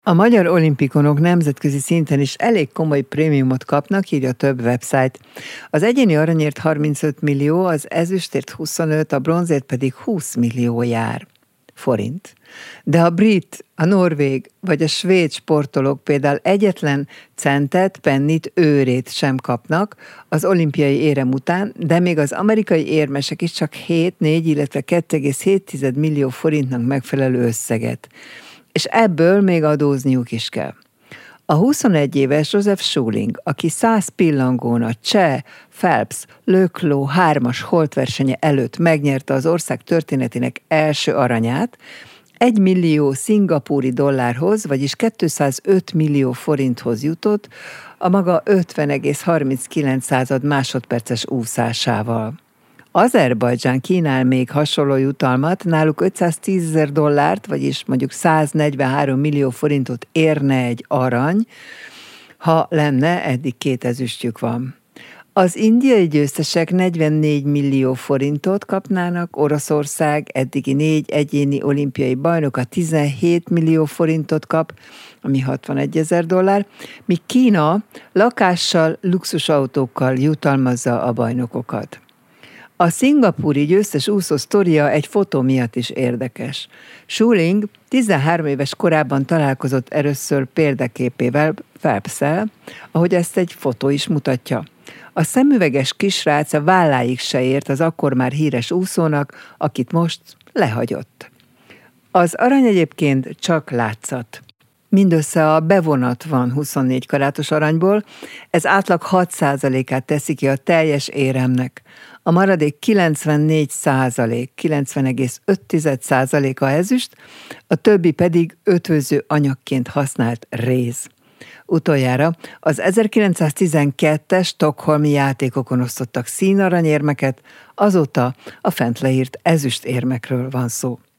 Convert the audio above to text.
A magyar olimpikonok nemzetközi szinten is elég komoly prémiumot kapnak, írja több website. Az egyéni aranyért 35 millió, az ezüstért 25, a bronzért pedig 20 millió jár. Forint. De a brit, a norvég vagy a svéd sportolók például egyetlen centet, pennit, őrét sem kapnak az olimpiai érem után, de még az amerikai érmesek is csak 7, illetve 2,7 millió forintnak megfelelő összeget. És ebből még adózniuk is kell. A 21 éves Joseph Schuling, aki 100 pillangón a cseh Phelps lökló 3-as holtversenye előtt megnyerte az ország történetének első aranyát, 1 millió szingapúri dollárhoz, vagyis 205 millió forinthoz jutott a maga 50,39 másodperces úszásával. Azerbajdzsán kínál még hasonló jutalmat, náluk 510 000 dollárt, vagyis mondjuk 143 millió forintot érne egy arany, ha lenne, eddig 2 ezüstjük van. Az indiai győztesek 44 millió forintot kapnának, Oroszország eddigi 4 egyéni olimpiai bajnoka 17 millió forintot kap, ami 61 000 dollár, míg Kína lakással, luxusautókkal jutalmazza a bajnokokat. A szingapúri győztes úszó sztoria egy fotó miatt is érdekes. Schuling 13 éves korában találkozott először példaképével, Phelpsszel, ahogy ezt egy fotó is mutatja. A szemüveges kisrác a válláig se ért az akkor már híres úszónak, akit most lehagyott. Az arany egyébként csak látszat. Mindössze a bevonat van 24 karátos aranyból, ez átlag 6%-át teszi ki a teljes éremnek. A maradék 90,5% a ezüst, a többi pedig ötvöző anyagként használt réz. Utoljára az 1912-es stockholmi játékokon osztottak színaranyérmeket, azóta a fent leírt ezüstérmekről van szó.